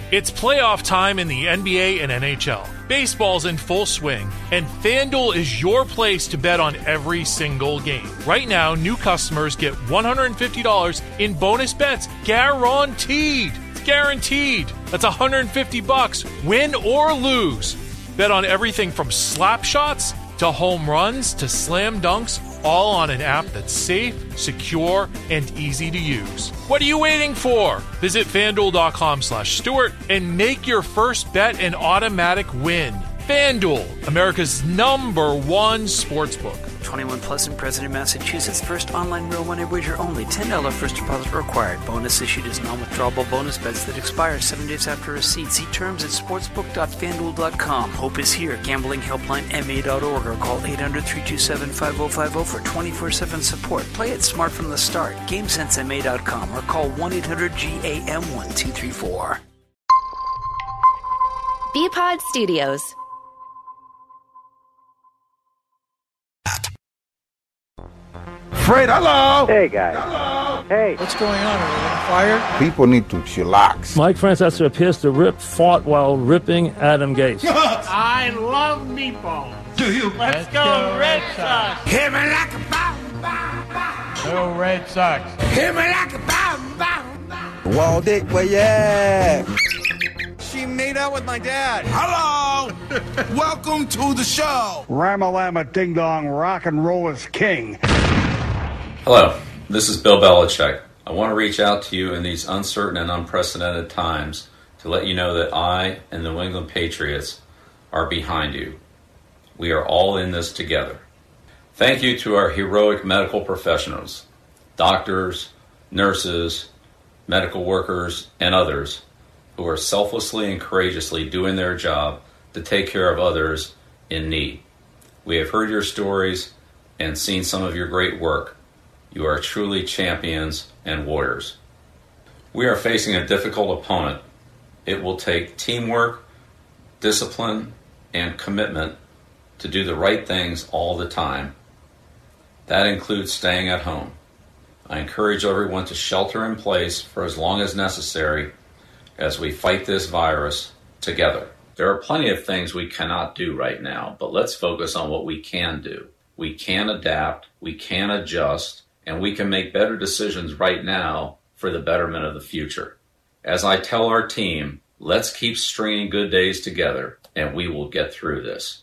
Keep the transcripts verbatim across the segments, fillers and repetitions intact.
It's playoff time in the N B A and N H L. Baseball's in full swing, and FanDuel is your place to bet on every single game. Right now, new customers get one hundred fifty dollars in bonus bets guaranteed. It's guaranteed. That's one hundred fifty bucks, win or lose. Bet on everything from slap shots to home runs to slam dunks, all on an app that's safe, secure, and easy to use. What are you waiting for? Visit FanDuel.com slash Stewart and make your first bet an automatic win. FanDuel, America's number one sportsbook. twenty-one plus and present in Massachusetts. First online real money wager only. ten dollars first deposit required. Bonus issued as non-withdrawable bonus bets that expire seven days after receipt. See terms at sportsbook dot fan duel dot com. Hope is here. Gambling helpline M A dot org or call eight hundred, three two seven, five oh five oh for twenty-four seven support. Play it smart from the start. game sense M A dot com or call one eight hundred G A M one two three four. B-Pod Studios. Fred, hello. Hey, guys. Hello. Hey. What's going on? Are we on fire? People need to chillax. Mike Francesa appears to rip fought while ripping Adam Gase. I love meatballs. Do you? Let's, Let's go, go Red Sox. Sox. Hit me like a bomb, bomb, bomb. Go Red Sox. Hit me like a bomb, bomb, bomb. Wall Dick, where you at? She made out with my dad. Hello. Welcome to the show. Ramalama Ding Dong, rock and roll is king. Hello, this is Bill Belichick. I want to reach out to you in these uncertain and unprecedented times to let you know that I and the New England Patriots are behind you. We are all in this together. Thank you to our heroic medical professionals, doctors, nurses, medical workers, and others who are selflessly and courageously doing their job to take care of others in need. We have heard your stories and seen some of your great work. You are truly champions and warriors. We are facing a difficult opponent. It will take teamwork, discipline, and commitment to do the right things all the time. That includes staying at home. I encourage everyone to shelter in place for as long as necessary as we fight this virus together. There are plenty of things we cannot do right now, but let's focus on what we can do. We can adapt, we can adjust, and we can make better decisions right now for the betterment of the future. As I tell our team, let's keep stringing good days together, and we will get through this.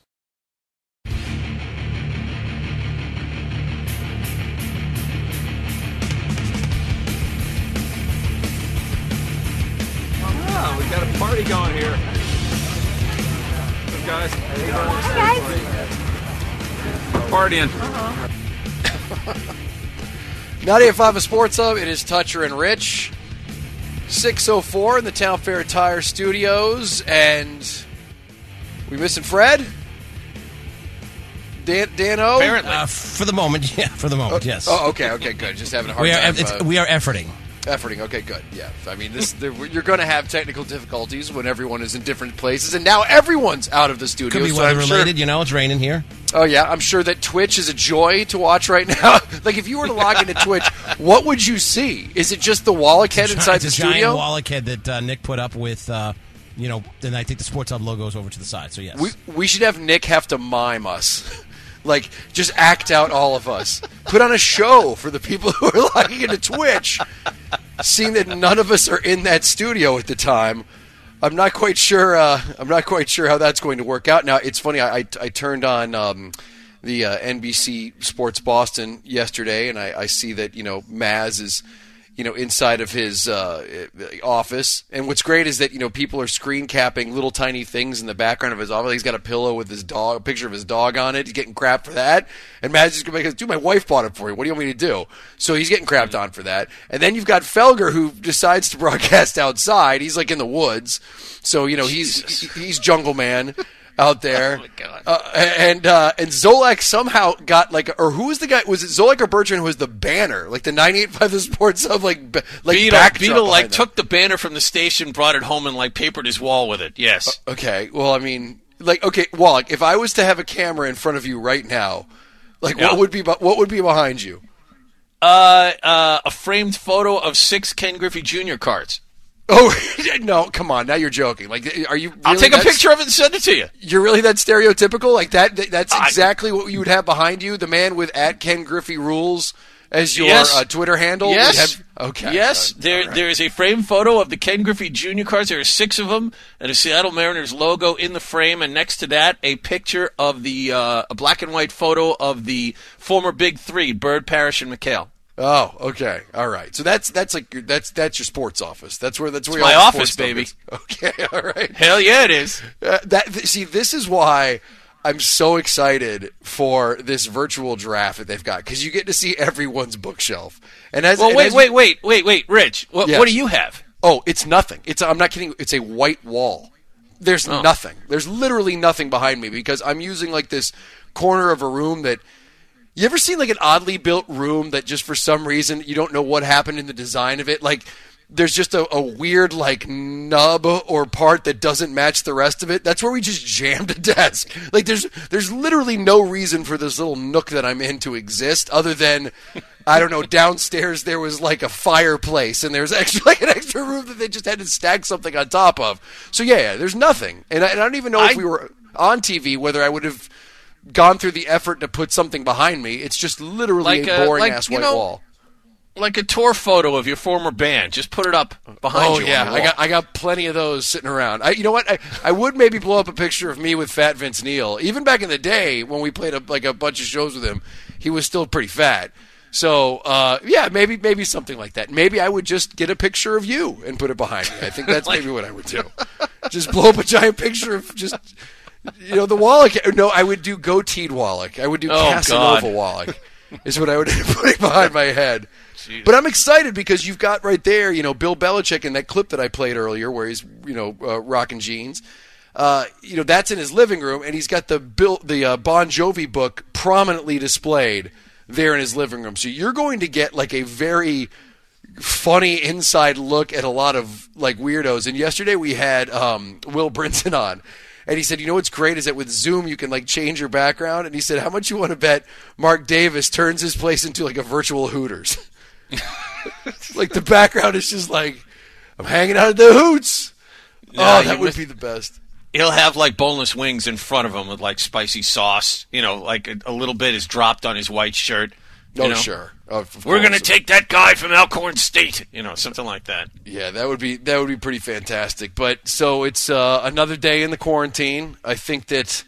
Oh, we got a party going here. What's up, guys? Hey, guys. Partying. ninety-eight point five Sports Hub, it is Toucher and Rich. six oh four in the Town Fair Tire Studios. And we missing Fred? Dan, Dan-O? Apparently. Uh, for the moment, yeah, for the moment, oh, yes. Oh, okay, okay, good. Just having a hard we are, time. It's, uh, we are efforting. Efforting, okay, good. Yeah, I mean, this there, you're going to have technical difficulties when everyone is in different places, and now everyone's out of the studio. Could be so weather I'm related, sure, you know, it's raining here. Oh, yeah, I'm sure that Twitch is a joy to watch right now. Like, if you were to log into Twitch, what would you see? Is it just the Wallachhead inside it's the a studio? Giant Wallachhead that uh, Nick put up with, uh, you know, then I think the Sports Hub logo's over to the side, so yes. We, we should have Nick have to mime us. Like, just act out all of us. Put on a show for the people who are logging into Twitch. Seeing that none of us are in that studio at the time, I'm not quite sure. Uh, I'm not quite sure how that's going to work out. Now, it's funny. I, I, I turned on um, the uh, N B C Sports Boston yesterday, and I, I see that you know Maz is you know inside of his uh, office. And what's great is that you know people are screen capping little tiny things in the background of his office. He's got a pillow with his dog, a picture of his dog on it. He's getting crap for that. And Maz is going to make, dude, my wife bought it for you. What do you want me to do? So he's getting crapped on for that. And then you've got Felger, who decides to broadcast outside. He's like in the woods. So, you know, he's he, he's jungle man out there. Oh, my God. Uh, and uh, and Zolak somehow got like, or who was the guy? Was it Zolak or Bertrand who was the banner? Like the ninety-eight point five The Sports Hub, like, like Beetle, Beetle like, them. took the banner from the station, brought it home, and, like, papered his wall with it. Yes. Uh, okay. Well, I mean, like, okay, Wallach, if I was to have a camera in front of you right now, like, yeah. what would be what would be behind you? Uh, uh, a framed photo of six Ken Griffey Junior cards. Oh, no, come on. Now you're joking. Like, are you really I'll take a that- picture of it and send it to you. You're really that stereotypical? Like, that? that's I- exactly what you would have behind you? The man with at Ken Griffey Rules as your Yes. uh, Twitter handle? would Yes. have- okay. Yes. Uh, there, right. there is a framed photo of the Ken Griffey Junior cards. There are six of them, and a Seattle Mariners logo in the frame. And next to that, a picture of the uh, a black and white photo of the former Big Three: Bird, Parrish, and McHale. Oh, okay, all right. So that's that's like your, that's that's your sports office. That's where that's where It's my all the office, sports baby. stuff is. Okay, all right. Hell yeah, it is. Uh, that th- see, this is why I'm so excited for this virtual draft that they've got, because you get to see everyone's bookshelf. And as Well, and wait, as wait, wait, wait, wait, Rich. What, Yes. what do you have? Oh, it's nothing. It's I'm not kidding. It's a white wall. There's Oh. nothing. There's literally nothing behind me because I'm using like this corner of a room that. You ever seen like an oddly built room that just for some reason you don't know what happened in the design of it? Like there's just a, a weird like nub or part that doesn't match the rest of it. That's where we just jammed a desk. Like there's there's literally no reason for this little nook that I'm in to exist other than I don't know, downstairs there was like a fireplace and there's extra like an extra room that they just had to stack something on top of. So yeah, yeah there's nothing. And I, and I don't even know I, if we were on T V whether I would have gone through the effort to put something behind me. It's just literally Like a a- boring like, ass you white know, wall. Like a tour photo of your former band. Just put it up behind Oh you. yeah, on the I wall. got I got plenty of those sitting around. I, you know what? I, I would maybe blow up a picture of me with Fat Vince Neil. Even back in the day when we played a, like a bunch of shows with him, he was still pretty fat. So uh, yeah, maybe maybe something like that. Maybe I would just get a picture of you and put it behind me. I think that's Like- maybe what I would do. Just blow up a giant picture of just. You know, the Wallach. No, I would do goateed Wallach. I would do Oh, Casanova God. Wallach. Is what I would end up putting behind my head. But I'm excited because you've got right there, you know, Bill Belichick in that clip that I played earlier, where he's, you know, uh, rocking jeans. Uh, you know, that's in his living room, and he's got the Bill, the uh, Bon Jovi book prominently displayed there in his living room. So you're going to get like a very funny inside look at a lot of like weirdos. And yesterday we had um, Will Brinson on. And he said, you know what's great is that with Zoom you can like change your background. And he said, how much you want to bet Mark Davis turns his place into like a virtual Hooters? Like the background is just like, I'm hanging out at the Hoots. Nah, oh, that you would miss- be the best. He'll have like boneless wings in front of him with like spicy sauce. You know, like a, a little bit is dropped on his white shirt. You Oh, know? sure. Oh, of We're course. going to take that guy from Alcorn State. You know, something like that. Yeah, that would be that would be pretty fantastic. But so it's uh, another day in the quarantine. I think that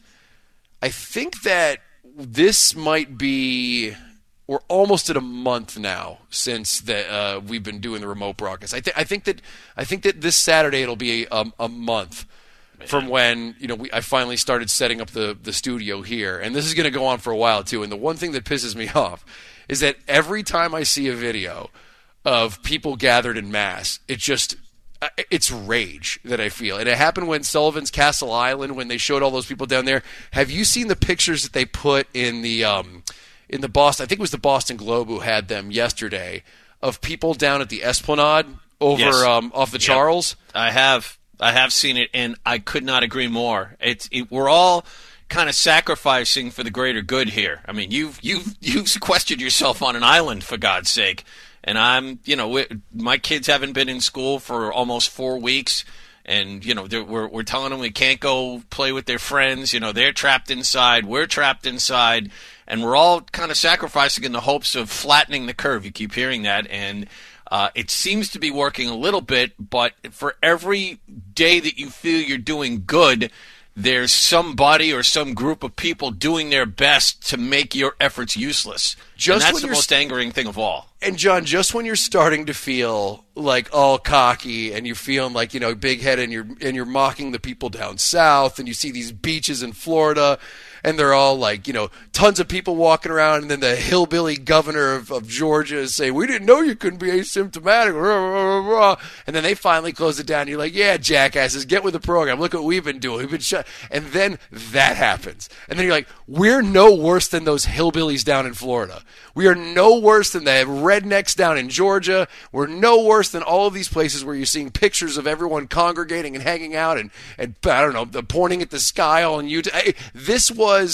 I think that this might be we're almost at a month now since that uh, we've been doing the remote broadcast. I think I think that I think that this Saturday it'll be a, a month from when you know we, I finally started setting up the the studio here, and this is going to go on for a while too. And the one thing that pisses me off is that every time I see a video of people gathered in mass, it just it's rage that I feel. And it happened when Sullivan's Castle Island, when they showed all those people down there. Have you seen the pictures that they put in the um, in the Boston? I think it was the Boston Globe who had them yesterday of people down at the Esplanade over Yes. um, off the Yep. Charles. I have, I have seen it, and I could not agree more. It's it, we're all kind of sacrificing for the greater good here. I mean, you've you've you've sequestered yourself on an island, for God's sake. And I'm, you know, we, my kids haven't been in school for almost four weeks, and you know, they're- we're we're telling them we can't go play with their friends. You know, they're trapped inside, we're trapped inside, and we're all kind of sacrificing in the hopes of flattening the curve. You keep hearing that, and uh, it seems to be working a little bit. But for every day that you feel you're doing good, there's somebody or some group of people doing their best to make your efforts useless. Just and that's when the you're most st- angering thing of all. And John, just when you're starting to feel like all cocky and you're feeling like, you know, big head and you're and you're mocking the people down south and you see these beaches in Florida and they're all like, you know, tons of people walking around, and then the hillbilly governor of, of Georgia is saying, we didn't know you couldn't be asymptomatic. Rah, rah, rah. And then they finally close it down. And you're like, yeah, jackasses, get with the program. Look what we've been doing. We've been shut. And then that happens. And then you're like, we're no worse than those hillbillies down in Florida. We are no worse than the rednecks down in Georgia. We're no worse than all of these places where you're seeing pictures of everyone congregating and hanging out and, and I don't know, pointing at the sky all in Utah. This was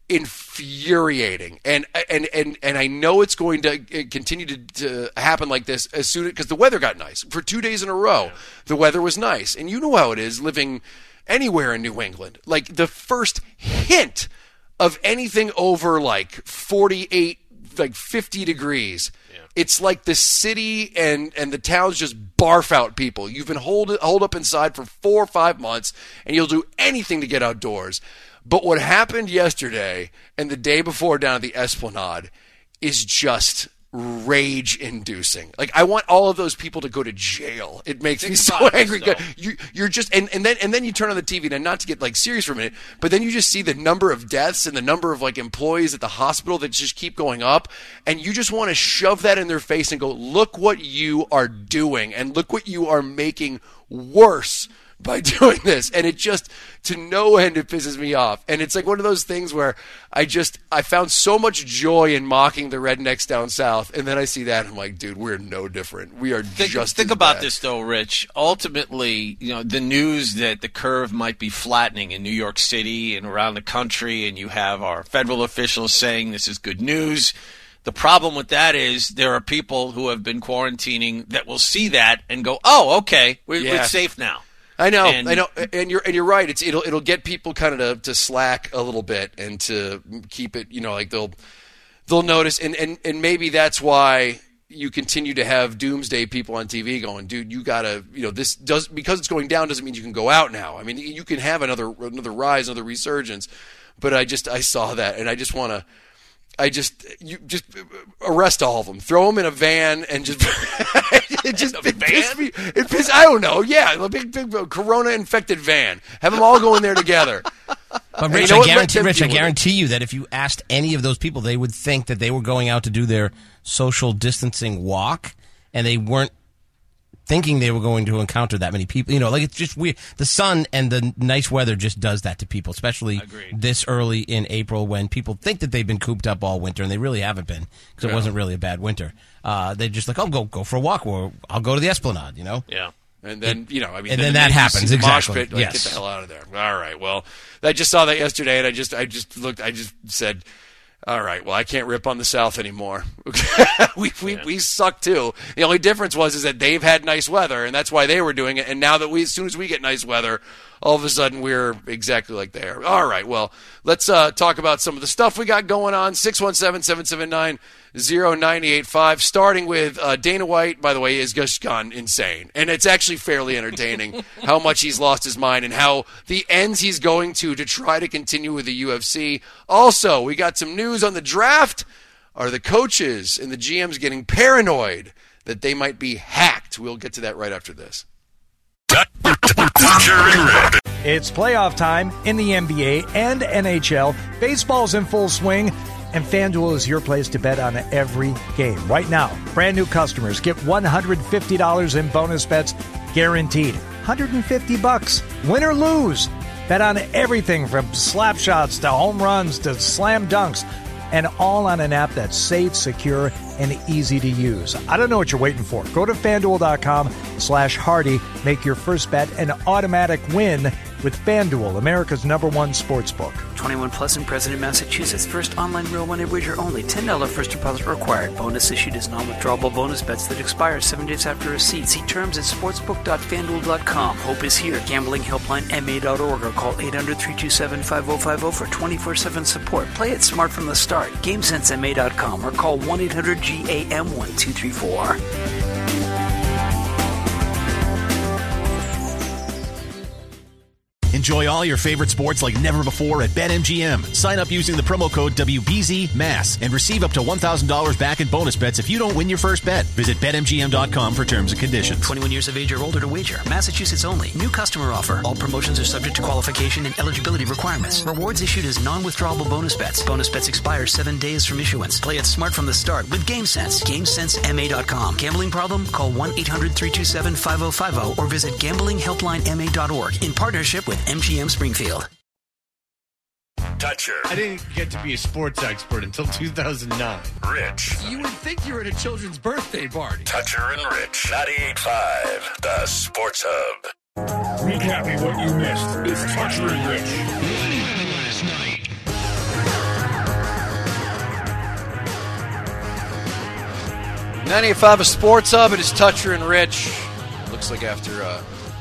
infuriating. And and and and I know it's going to continue to, to happen like this as soon because the weather got nice for two days in a row. The weather was nice, and you know how it is living anywhere in New England. Like the first hint of anything over like forty-eight, like fifty degrees. It's like the city and, and the towns just barf out people. You've been hold, hold up inside for four or five months, and you'll do anything to get outdoors. But what happened yesterday and the day before down at the Esplanade is just rage-inducing. Like, I want all of those people to go to jail. It makes Think me so angry. This, you, you're just, and, and then and then you turn on the T V, and not to get like serious for a minute, but then you just see the number of deaths and the number of like employees at the hospital that just keep going up, and you just want to shove that in their face and go, look what you are doing, and look what you are making worse by doing this. And it just, to no end, it pisses me off. And it's like one of those things where I just, I found so much joy in mocking the rednecks down south, and then I see that, and I'm like, dude, we're no different. We are think, just Think as about bad. this, though, Rich. Ultimately, you know, the news that the curve might be flattening in New York City and around the country, and you have our federal officials saying this is good news. The problem with that is there are people who have been quarantining that will see that and go, oh, okay, we're, Yeah. we're safe now. I know, And- I know, and you're and you're right. It's it'll it'll get people kind of to, to slack a little bit and to keep it, you know, like they'll they'll notice, and, and, and maybe that's why you continue to have doomsday people on T V going, dude, you gotta, you know, this does because it's going down doesn't mean you can go out now. I mean, you can have another another rise, another resurgence, but I just I saw that, and I just want to. I just you just arrest all of them, throw them in a van, and just it just it pissed me. It pissed, I don't know. Yeah, a big big corona infected van. Have them all go in there together. But Rich, you know I guarantee, Rich, Rich, I guarantee you that if you asked any of those people, they would think that they were going out to do their social distancing walk, and they weren't thinking they were going to encounter that many people. You know, like it's just weird. The sun and the nice weather just does that to people, especially this early in April when people think that they've been cooped up all winter, and they really haven't been because it Yeah. wasn't really a bad winter. Uh, they're just like, oh, go go for a walk, or I'll go to the Esplanade, you know? Yeah. And then, you know, I mean, and then, then that you happens, see the mosh exactly. pit, like, Yes. Get the hell out of there. All right. Well, I just saw that yesterday, and I just, I just looked, I just said, all right, well, I can't rip on the South anymore. we we, yeah. we suck too. The only difference was is that they've had nice weather, and that's why they were doing it. And now that we, as soon as we get nice weather, all of a sudden we're exactly like they are. All right, well, let's uh, talk about some of the stuff we got going on. six one seven, seven seven nine, zero nine eight five. Starting with uh, Dana White, by the way, has just gone insane. And it's actually fairly entertaining how much he's lost his mind and how the ends he's going to to try to continue with the U F C. Also, we got some news on the draft. Are the coaches and the G Ms getting paranoid that they might be hacked? We'll get to that right after this. It's playoff time in the N B A and N H L. Baseball's in full swing, and FanDuel is your place to bet on every game. Right now, brand new customers get one hundred fifty dollars in bonus bets guaranteed. one hundred fifty bucks, win or lose. Bet on everything from slap shots to home runs to slam dunks, and all on an app that's safe, secure, and easy to use. I don't know what you're waiting for. Go to FanDuel.com slash Hardy. Make your first bet an automatic win with FanDuel, America's number one sportsbook. twenty-one plus and present in Massachusetts. First online real money wager only. ten dollars first deposit required. Bonus issued as non-withdrawable bonus bets that expire seven days after receipt. See terms at sportsbook dot fan duel dot com. Hope is here. Gambling helpline M A dot org or call eight hundred, three two seven, five oh five oh for twenty-four seven support. Play it smart from the start. game sense M A dot com or call one eight hundred G A M one two three four. Enjoy all your favorite sports like never before at BetMGM. Sign up using the promo code W B Z M A S and receive up to one thousand dollars back in bonus bets if you don't win your first bet. Visit Bet M G M dot com for terms and conditions. twenty-one years of age or older to wager. Massachusetts only. New customer offer. All promotions are subject to qualification and eligibility requirements. Rewards issued as non-withdrawable bonus bets. Bonus bets expire seven days from issuance. Play it smart from the start with GameSense. game sense M A dot com. Gambling problem? Call one eight hundred, three two seven, five oh five oh or visit gambling helpline M A dot org in partnership with M G M Springfield. Toucher. I didn't get to be a sports expert until two thousand nine. Rich. You would think you were at a children's birthday party. Toucher and Rich. ninety-eight point five, the Sports Hub. Recapping what you missed. It's Toucher and Rich. Last night. ninety-eight point five a Sports Hub. It is Toucher and Rich. Looks like after uh,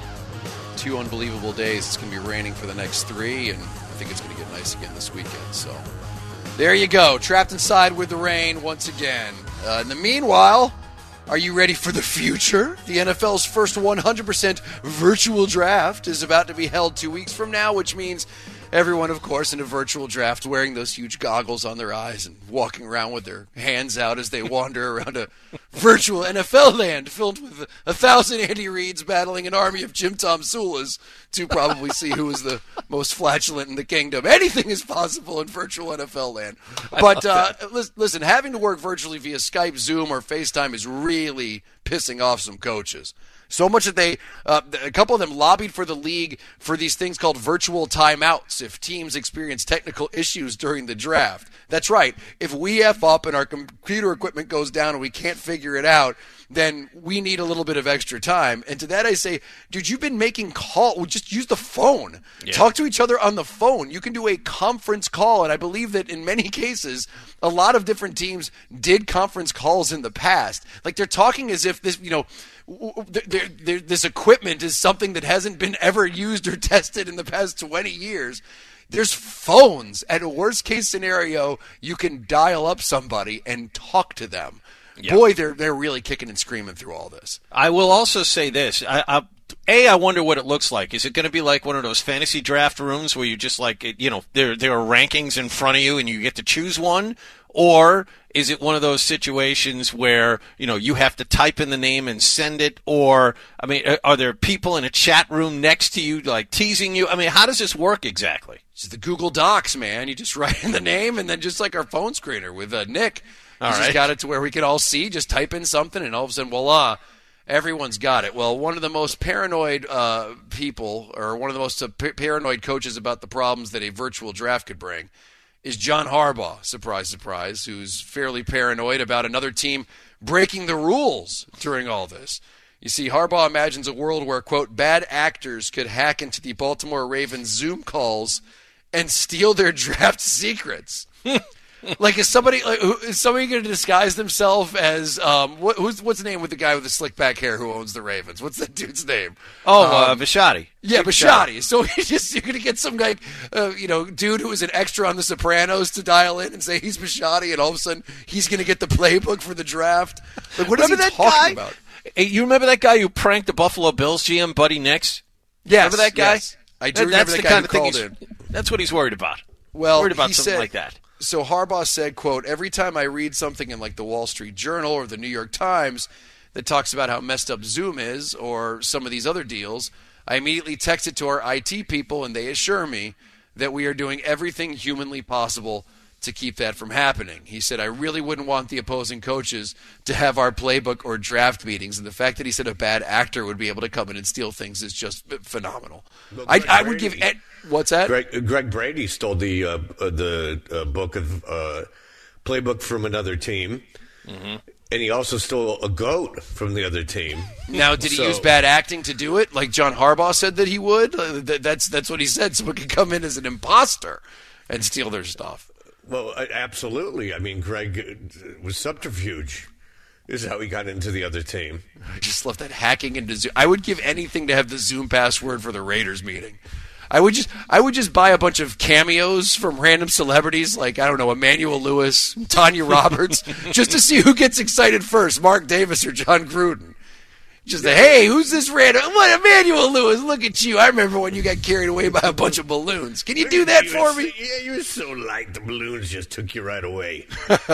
two unbelievable days, it's going to be raining for the next three, and I think it's going to get nice again this weekend. So there you go. Trapped inside with the rain once again. Uh, in the meanwhile, are you ready for the future? The N F L's first one hundred percent virtual draft is about to be held two weeks from now, which means everyone, of course, in a virtual draft wearing those huge goggles on their eyes and walking around with their hands out as they wander around a virtual N F L land filled with a thousand Andy Reids battling an army of Jim Tom Sulas to probably see who is the most flatulent in the kingdom. Anything is possible in virtual N F L land. But uh, listen, having to work virtually via Skype, Zoom, or FaceTime is really pissing off some coaches. So much that they, uh, a couple of them lobbied for the league for these things called virtual timeouts if teams experience technical issues during the draft. That's right. If we F up and our computer equipment goes down and we can't figure it out, then we need a little bit of extra time. And to that I say, dude, you've been making calls. Just use the phone. Yeah. Talk to each other on the phone. You can do a conference call. And I believe that in many cases, a lot of different teams did conference calls in the past. Like they're talking as if this, you know, They're, they're, this equipment is something that hasn't been ever used or tested in the past twenty years. There's phones. At a worst-case scenario, you can dial up somebody and talk to them. Yep. Boy, they're they're really kicking and screaming through all this. I will also say this. I, I, A, I wonder what it looks like. Is it going to be like one of those fantasy draft rooms where you just like, you know, there there are rankings in front of you and you get to choose one? Or is it one of those situations where, you know, you have to type in the name and send it? Or, I mean, are there people in a chat room next to you, like, teasing you? I mean, how does this work exactly? It's the Google Docs, man. You just write in the name and then just like our phone screener with uh, Nick. He's all right. Just got it to where we can all see. Just type in something and all of a sudden, voila, everyone's got it. Well, one of the most paranoid uh, people or one of the most uh, p- paranoid coaches about the problems that a virtual draft could bring is John Harbaugh, surprise, surprise, who's fairly paranoid about another team breaking the rules during all this. You see, Harbaugh imagines a world where, quote, bad actors could hack into the Baltimore Ravens Zoom calls and steal their draft secrets. Like, is somebody like, is somebody going to disguise themselves as um, what, who's what's the name with the guy with the slick back hair who owns the Ravens? What's that dude's name? Oh, um, uh, Bisciotti. Yeah, Bisciotti. So you just you're going to get some guy, uh, you know, dude who is an extra on The Sopranos to dial in and say he's Bisciotti, and all of a sudden he's going to get the playbook for the draft. Like, what remember is he that talking guy? about? Hey, you remember that guy who pranked the Buffalo Bills G M, Buddy Nix? Yes. Remember that guy? Yes. I do that, remember that's that the guy kind who of thing called he's, in. That's what he's worried about. Well, worried about he something said, like that. So Harbaugh said, quote, every time I read something in like the Wall Street Journal or the New York Times that talks about how messed up Zoom is or some of these other deals, I immediately text it to our I T people and they assure me that we are doing everything humanly possible to keep that from happening. He said, I really wouldn't want the opposing coaches to have our playbook or draft meetings. And the fact that he said a bad actor would be able to come in and steal things is just phenomenal. I, I would give Ed, what's that? Greg, Greg Brady stole the uh, uh, the uh, book of uh, playbook from another team. Mm-hmm. And he also stole a goat from the other team. Now, did he so, use bad acting to do it, like John Harbaugh said that he would? Uh, that, that's that's what he said. Someone could come in as an imposter and steal their stuff. Well, absolutely. I mean, Greg was subterfuge. This is how he got into the other team. I just love that hacking into Zoom. I would give anything to have the Zoom password for the Raiders meeting. I would just I would just buy a bunch of cameos from random celebrities like, I don't know, Emmanuel Lewis, Tanya Roberts, just to see who gets excited first, Mark Davis or John Gruden. Just, yeah. Hey, who's this random? What, Emmanuel Lewis, look at you. I remember when you got carried away by a bunch of balloons. Can you do that for so, me? Yeah, you were so light, the balloons just took you right away.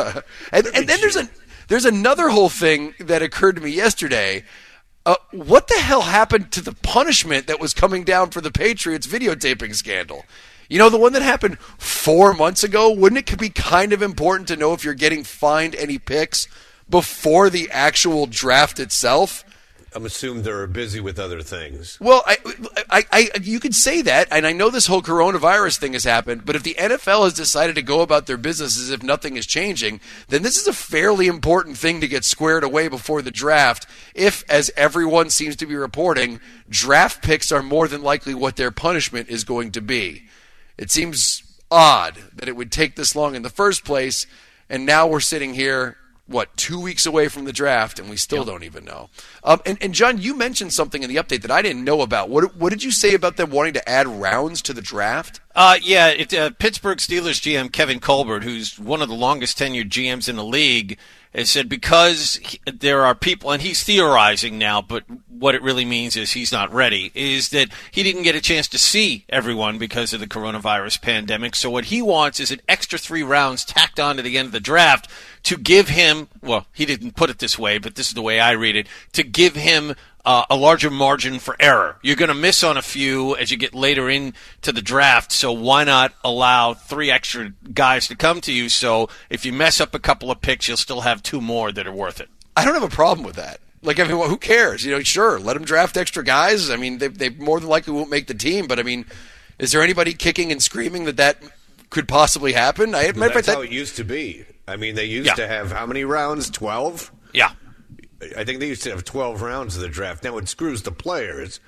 and and then there's, a, there's another whole thing that occurred to me yesterday. Uh, what the hell happened to the punishment that was coming down for the Patriots videotaping scandal? You know, the one that happened four months ago? Wouldn't it be kind of important to know if you're getting fined any picks before the actual draft itself? I'm assuming they're busy with other things. Well, I, I, I, you could say that, and I know this whole coronavirus thing has happened, but if the N F L has decided to go about their business as if nothing is changing, then this is a fairly important thing to get squared away before the draft if, as everyone seems to be reporting, draft picks are more than likely what their punishment is going to be. It seems odd that it would take this long in the first place, and now we're sitting here what, two weeks away from the draft, and we still yep. don't even know. Um, and, and, John, you mentioned something in the update that I didn't know about. What, what did you say about them wanting to add rounds to the draft? Uh, yeah, it, uh, Pittsburgh Steelers G M Kevin Colbert, who's one of the longest-tenured G Ms in the league, has said because he, there are people, and he's theorizing now, but what it really means is he's not ready, is that he didn't get a chance to see everyone because of the coronavirus pandemic. So what he wants is an extra three rounds tacked on to the end of the draft to give him, well, he didn't put it this way, but this is the way I read it, to give him Uh, a larger margin for error. You're going to miss on a few as you get later into the draft, so why not allow three extra guys to come to you so if you mess up a couple of picks, you'll still have two more that are worth it. I don't have a problem with that. Like, I mean, well, who cares? You know, sure, let them draft extra guys. I mean, they, they more than likely won't make the team, but I mean, is there anybody kicking and screaming that that could possibly happen? I well, That's that, how it used to be. I mean, they used yeah. to have how many rounds? twelve? Yeah. I think they used to have twelve rounds of the draft. Now it screws the players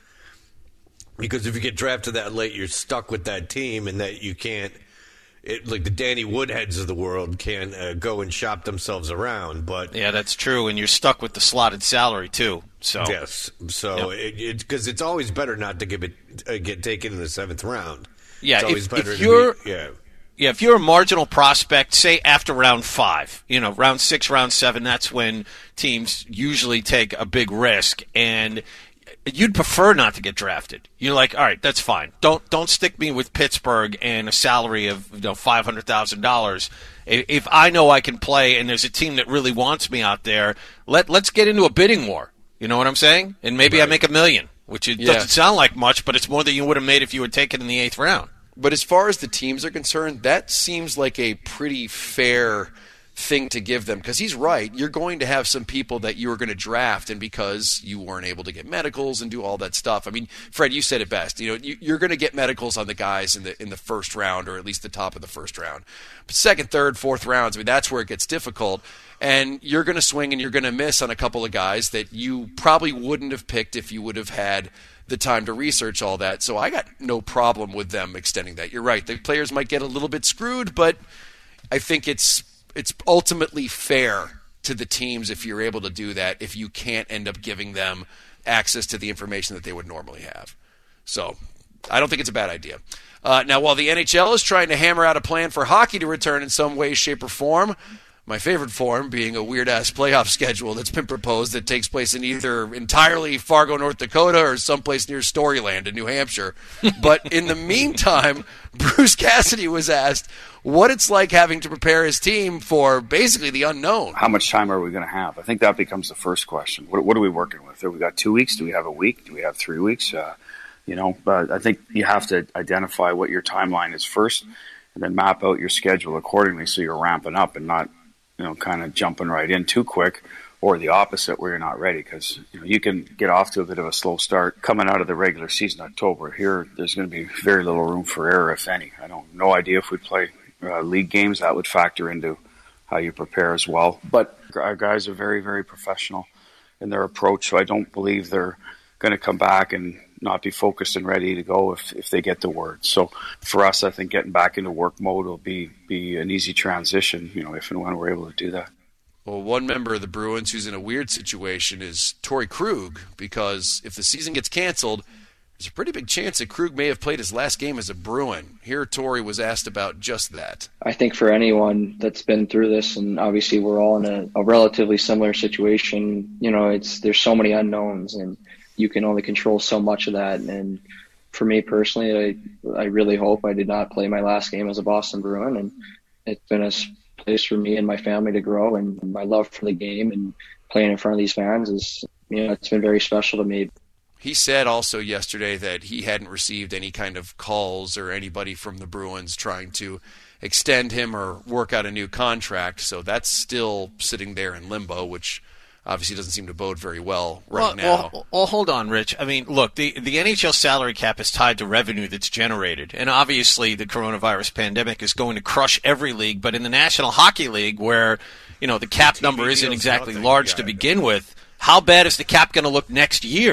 because if you get drafted that late, you're stuck with that team, and that you can't, it, like the Danny Woodheads of the world, can uh, go and shop themselves around. But yeah, that's true, and you're stuck with the slotted salary too. So yes, so yep. it because it, it's always better not to give it uh, get taken in the seventh round. Yeah, it's always if, better if to you're be, yeah. Yeah, if you're a marginal prospect, say after round five, you know, round six, round seven, that's when teams usually take a big risk, and you'd prefer not to get drafted. You're like, all right, that's fine. Don't don't stick me with Pittsburgh and a salary of you know five hundred thousand dollars. If I know I can play and there's a team that really wants me out there, let let's get into a bidding war. You know what I'm saying? And maybe right. I make a million, which it yeah. doesn't sound like much, but it's more than you would have made if you had taken in the eighth round. But as far as the teams are concerned, that seems like a pretty fair thing to give them, because he's right. You're going to have some people that you are going to draft, and because you weren't able to get medicals and do all that stuff. I mean, Fred, you said it best. You know, you, you're going to get medicals on the guys in the in the first round, or at least the top of the first round. But second, third, fourth rounds, I mean, that's where it gets difficult. And you're going to swing and you're going to miss on a couple of guys that you probably wouldn't have picked if you would have had the time to research all that. So I got no problem with them extending that. You're right. The players might get a little bit screwed, but I think it's it's ultimately fair to the teams if you're able to do that, if you can't end up giving them access to the information that they would normally have. So I don't think it's a bad idea. Uh, now, while the N H L is trying to hammer out a plan for hockey to return in some way, shape, or form, my favorite form being a weird-ass playoff schedule that's been proposed that takes place in either entirely Fargo, North Dakota, or someplace near Storyland in New Hampshire. But in the meantime, Bruce Cassidy was asked what it's like having to prepare his team for basically the unknown. How much time are we going to have? I think that becomes the first question. What, what are we working with? Have we got two weeks? Do we have a week? Do we have three weeks? Uh, you know, but I think you have to identify what your timeline is first, and then map out your schedule accordingly so you're ramping up and not, you know, kind of jumping right in too quick, or the opposite where you're not ready, because you know, you can get off to a bit of a slow start coming out of the regular season October. Here, there's going to be very little room for error, if any. I don't no idea if we play uh, league games. That would factor into how you prepare as well. But our guys are very, very professional in their approach, so I don't believe they're going to come back and not be focused and ready to go if if they get the word. So for us, I think getting back into work mode will be be an easy transition, you know, if and when we're able to do that. Well, one member of the Bruins who's in a weird situation is Torrey Krug, because if the season gets canceled, there's a pretty big chance that Krug may have played his last game as a Bruin. Here, Torrey was asked about just that. I think for anyone that's been through this, and obviously we're all in a, a relatively similar situation, you know, it's there's so many unknowns, and you can only control so much of that. And for me personally, I I really hope I did not play my last game as a Boston Bruin, and it's been a place for me and my family to grow, and my love for the game and playing in front of these fans is, you know, it's been very special to me. He said also yesterday that he hadn't received any kind of calls or anybody from the Bruins trying to extend him or work out a new contract, so that's still sitting there in limbo, which obviously doesn't seem to bode very well right well, now. Well, well, hold on, Rich. I mean, look, the, the N H L salary cap is tied to revenue that's generated, and obviously the coronavirus pandemic is going to crush every league, but in the National Hockey League, where, you know, the cap number isn't exactly large to begin with, how bad is the cap going to look next year?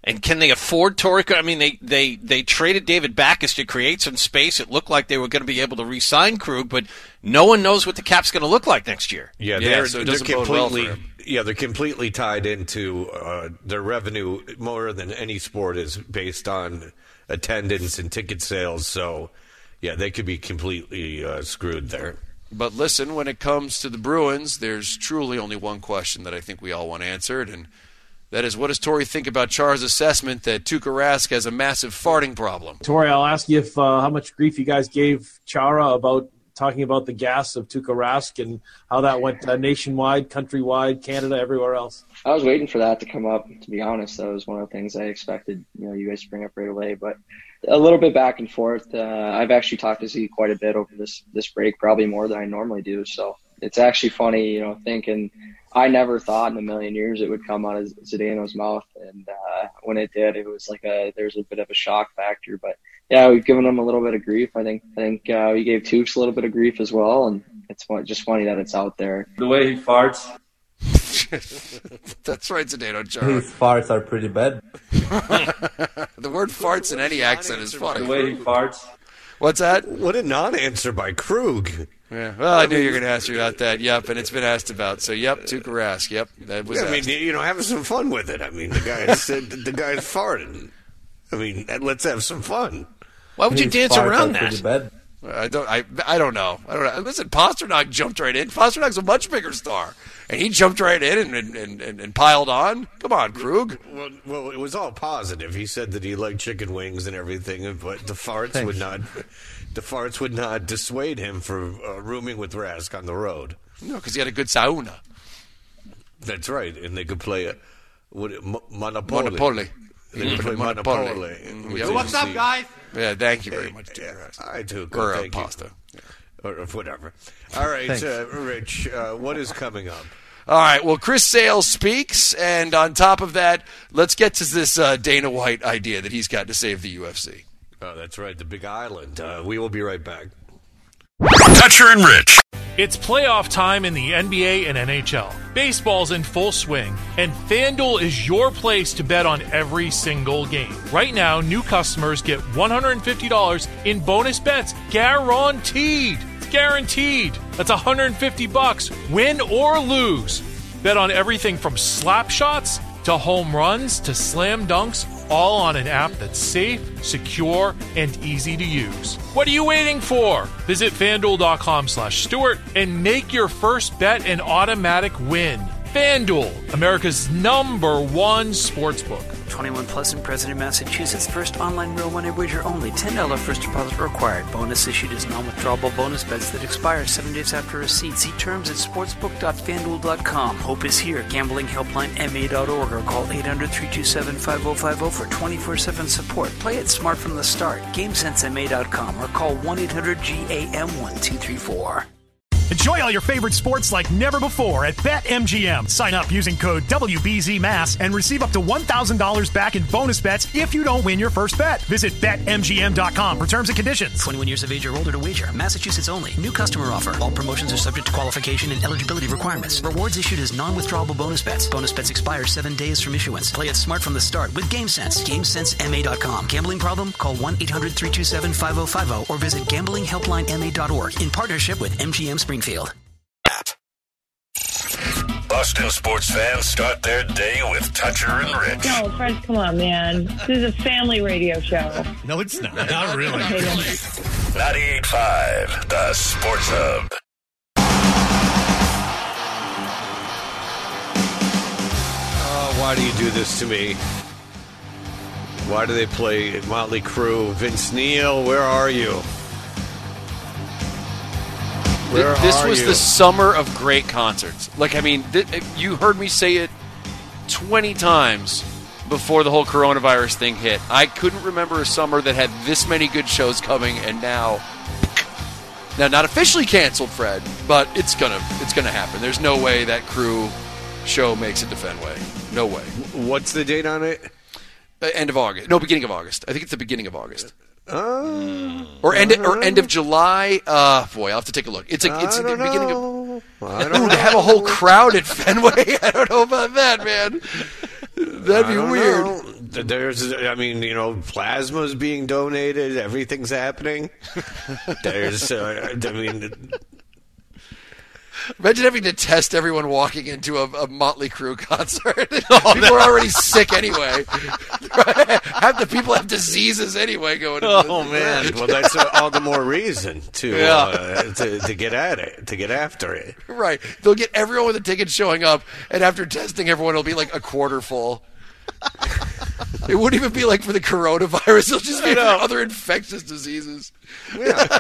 And can they afford Torrey? I mean, they, they, they traded David Backes to create some space. It looked like they were going to be able to re-sign Krug, but no one knows what the cap's going to look like next year. Yeah, yeah they're, so it they're doesn't bode well for completely him. yeah they're completely tied into uh, their revenue more than any sport is based on attendance and ticket sales. So yeah, they could be completely uh, screwed there. But listen, when it comes to the Bruins, there's truly only one question that I think we all want answered, and that is, what does Torrey think about Char's assessment that Tuukka Rask has a massive farting problem? Torrey, I'll ask you if uh, how much grief you guys gave Chara about talking about the gas of Tuukka Rask and how that went uh, nationwide, countrywide, Canada, everywhere else. I was waiting for that to come up, to be honest. That was one of the things I expected, you know, you guys to bring up right away. But a little bit back and forth. Uh, I've actually talked to Z quite a bit over this, this break, probably more than I normally do. So it's actually funny, you know, thinking – I never thought in a million years it would come out of Zdeno's mouth, and uh, when it did, it was like a there's a bit of a shock factor. But yeah, we've given him a little bit of grief. I think I think uh, we gave Tukes a little bit of grief as well, and it's just funny that it's out there. The way he farts. That's right, Zdeno Chara. His farts are pretty bad. The word farts in any accent is funny. The way he farts. What's that? What a non-answer by Krug. Yeah, well, I knew you were going to ask me about that. Yep, and it's been asked about. So, yep, Tuukka Rask. Yep, that was. Yeah, I asked. mean, you know, having some fun with it. I mean, the guy said the guy's farting. I mean, let's have some fun. Why would you dance around that? I don't. I. I don't know. I don't know. Listen, Pasternak jumped right in. Pasternak's a much bigger star, and he jumped right in and and, and, and piled on. Come on, Krug. Well, well, it was all positive. He said that he liked chicken wings and everything, but the farts Thanks. would not. The farts would not dissuade him from uh, rooming with Rask on the road. No, because he had a good sauna. That's right, and they could play a what, M- Monopoly. Monopoly. They could play Monopoly. Monopoly. Mm-hmm. which Yeah, is what's the- up, guys? Yeah, thank you very Hey, much, yeah, Rask. I do. Or uh, thank you. pasta. Yeah. Or, or whatever. All right, Thanks. uh, Rich, uh, what is coming up? All right, well, Chris Sales speaks, and on top of that, let's get to this uh, Dana White idea that he's got to save the U F C. Oh, that's right, the Big Island. Uh, we will be right back. Toucher and Rich. It's playoff time in the N B A and N H L. Baseball's in full swing, and FanDuel is your place to bet on every single game. Right now, new customers get one hundred fifty dollars in bonus bets guaranteed. It's guaranteed. That's one hundred fifty bucks, win or lose. Bet on everything from slap shots to home runs to slam dunks, all on an app that's safe, secure, and easy to use. What are you waiting for? Visit FanDuel.com slash Stewart and make your first bet an automatic win. FanDuel, America's number one sportsbook. twenty-one plus and present in Massachusetts. First online real money wager only. ten dollars first deposit required. Bonus issued as non-withdrawable bonus bets that expire seven days after receipt. See terms at sportsbook dot fan duel dot com. Hope is here. Gambling helpline M A dot org or call eight hundred, three two seven, five oh five oh for twenty-four seven support. Play it smart from the start. GameSense M A dot com or call one eight hundred G A M one two three four. Enjoy all your favorite sports like never before at BetMGM. Sign up using code W B Z M A S and receive up to one thousand dollars back in bonus bets if you don't win your first bet. Visit Bet M G M dot com for terms and conditions. twenty-one years of age or older to wager. Massachusetts only. New customer offer. All promotions are subject to qualification and eligibility requirements. Rewards issued as non-withdrawable bonus bets. Bonus bets expire seven days from issuance. Play it smart from the start with GameSense. GameSense M A dot com. Gambling problem? Call one eight hundred, three two seven, five oh five oh or visit gambling helpline M A dot org in partnership with M G M Springfield. Boston sports fans start their day with Toucher and Rich. No, Fred, come on, man. This is a family radio show. No, it's not. Not really. ninety-eight point five, the Sports Hub. Oh, why do you do this to me? Why do they play Motley Crue? Vince Neil, where are you? Where this are was you? the summer of great concerts. Like, I mean, th- you heard me say it twenty times before the whole coronavirus thing hit. I couldn't remember a summer that had this many good shows coming, and now, now not officially canceled, Fred, but it's gonna it's gonna happen. There's no way that Crew show makes it to Fenway. No way. What's the date on it? Uh, end of August. No, beginning of August. I think it's the beginning of August. Uh, or end or end of July. Uh, boy, I'll have to take a look. It's a, it's I the don't beginning know. of. I Ooh, don't to have a whole crowd at Fenway. I don't know about that, man. That'd be I don't weird. know. There's, I mean, you know, plasma's being donated. Everything's happening. There's, uh, I mean... Imagine having to test everyone walking into a, a Motley Crue concert. Oh, people no. are already sick anyway. Half the people have diseases anyway going into Oh, man. Well, that's uh, all the more reason to, yeah. uh, to to get at it, to get after it. Right. They'll get everyone with a ticket showing up, and after testing everyone, it'll be like a quarter full. It wouldn't even be like for the coronavirus. It'll just be for other infectious diseases. Yeah.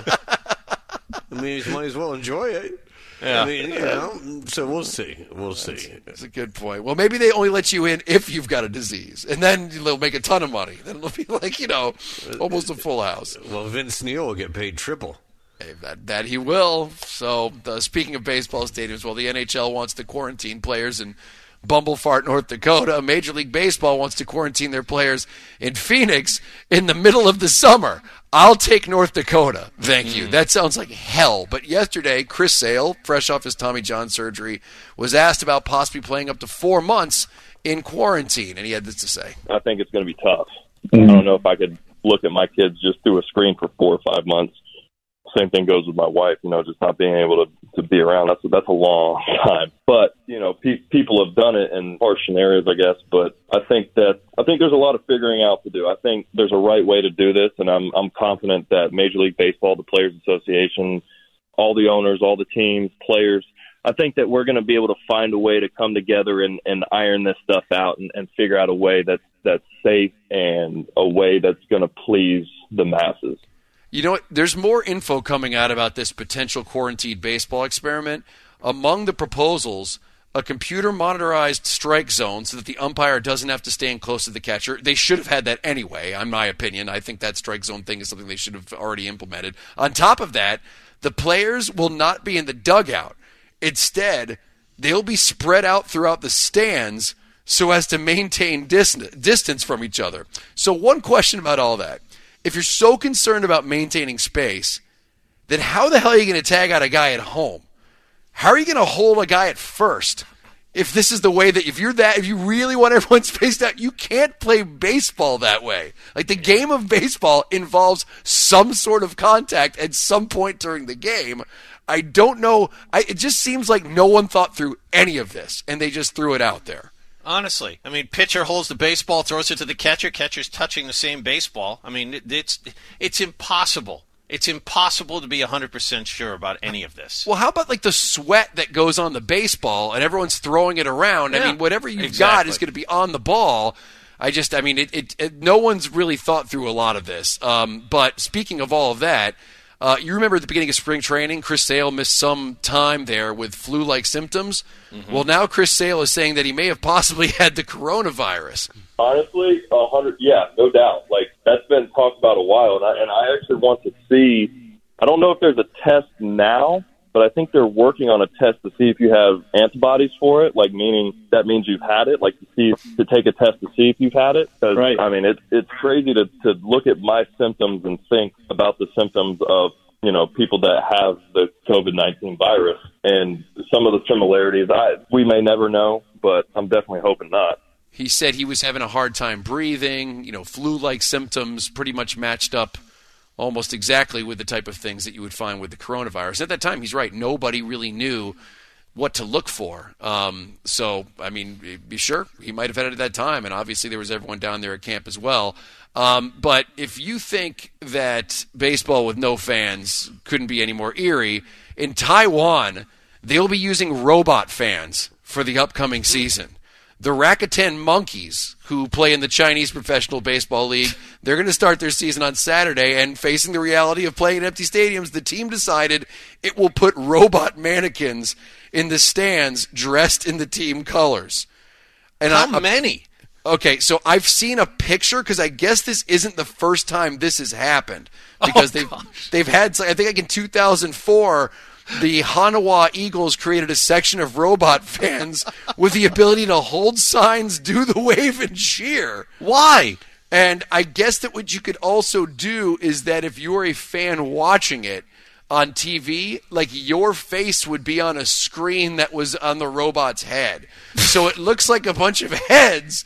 I mean, you might as well enjoy it. Yeah. I mean, you know, so we'll see. We'll see. That's, that's a good point. Well, maybe they only let you in if you've got a disease, and then they'll make a ton of money. Then it'll be like, you know, almost a full house. Well, Vince Neil will get paid triple. Hey, that, that he will. So, uh, speaking of baseball stadiums, well, the N H L wants to quarantine players in Bumblefart, North Dakota. Major League Baseball wants to quarantine their players in Phoenix in the middle of the summer. I'll take North Dakota. Thank mm. you. That sounds like hell. But yesterday, Chris Sale, fresh off his Tommy John surgery, was asked about possibly playing up to four months in quarantine, and he had this to say. I think it's going to be tough. Mm. I don't know if I could look at my kids just through a screen for four or five months. Same thing goes with my wife, you know, just not being able to, to be around. That's that's a long time. But, you know, pe- people have done it in harsh scenarios, I guess. But I think that I think there's a lot of figuring out to do. I think there's a right way to do this, and I'm I'm confident that Major League Baseball, the Players Association, all the owners, all the teams, players, I think that we're going to be able to find a way to come together and, and iron this stuff out and, and figure out a way that's, that's safe and a way that's going to please the masses. You know what? There's more info coming out about this potential quarantined baseball experiment. Among the proposals, a computer monitorized strike zone so that the umpire doesn't have to stand close to the catcher. They should have had that anyway, in my opinion. I think that strike zone thing is something they should have already implemented. On top of that, the players will not be in the dugout. Instead, they'll be spread out throughout the stands so as to maintain dis- distance from each other. So one question about all that. If you're so concerned about maintaining space, then how the hell are you going to tag out a guy at home? How are you going to hold a guy at first? If this is the way that, if you're that, if you really want everyone spaced out, you can't play baseball that way. Like, the game of baseball involves some sort of contact at some point during the game. I don't know. I, it just seems like no one thought through any of this, and they just threw it out there. Honestly, I mean, pitcher holds the baseball, throws it to the catcher. Catcher's touching the same baseball. I mean, it, it's it's impossible. It's impossible to be one hundred percent sure about any of this. Well, how about like the sweat that goes on the baseball and everyone's throwing it around? Yeah, I mean, whatever you've exactly. got is going to be on the ball. I just, I mean, it, it, it, no one's really thought through a lot of this. Um, but speaking of all of that, Uh, you remember at the beginning of spring training, Chris Sale missed some time there with flu-like symptoms. Mm-hmm. Well, now Chris Sale is saying that he may have possibly had the coronavirus. Honestly, a hundred, yeah, no doubt. Like, that's been talked about a while, and I, and I actually want to see. I don't know if there's a test now, but I think they're working on a test to see if you have antibodies for it. Like, meaning that means you've had it. Like, to see if, to take a test to see if you've had it. Because, right. I mean, it's it's crazy to to look at my symptoms and think about the symptoms of, you know, people that have the COVID nineteen virus, and some of the similarities. I we may never know, but I'm definitely hoping not. He said he was having a hard time breathing. You know, flu-like symptoms, pretty much matched up almost exactly with the type of things that you would find with the coronavirus. At that time, he's right. Nobody really knew what to look for. Um, so, I mean, be sure he might have had it at that time, and obviously there was everyone down there at camp as well. Um, but if you think that baseball with no fans couldn't be any more eerie, in Taiwan, they'll be using robot fans for the upcoming season. The Rakuten Monkeys, who play in the Chinese Professional Baseball League, they're going to start their season on Saturday, and facing the reality of playing in empty stadiums, the team decided it will put robot mannequins in the stands dressed in the team colors. And How I, many? Okay, so I've seen a picture, because I guess this isn't the first time this has happened. Because oh, they've, they've had, I think like in two thousand four, the Hanawa Eagles created a section of robot fans with the ability to hold signs, do the wave, and cheer. Why? And I guess that what you could also do is that if you're a fan watching it on T V, like, your face would be on a screen that was on the robot's head. So it looks like a bunch of heads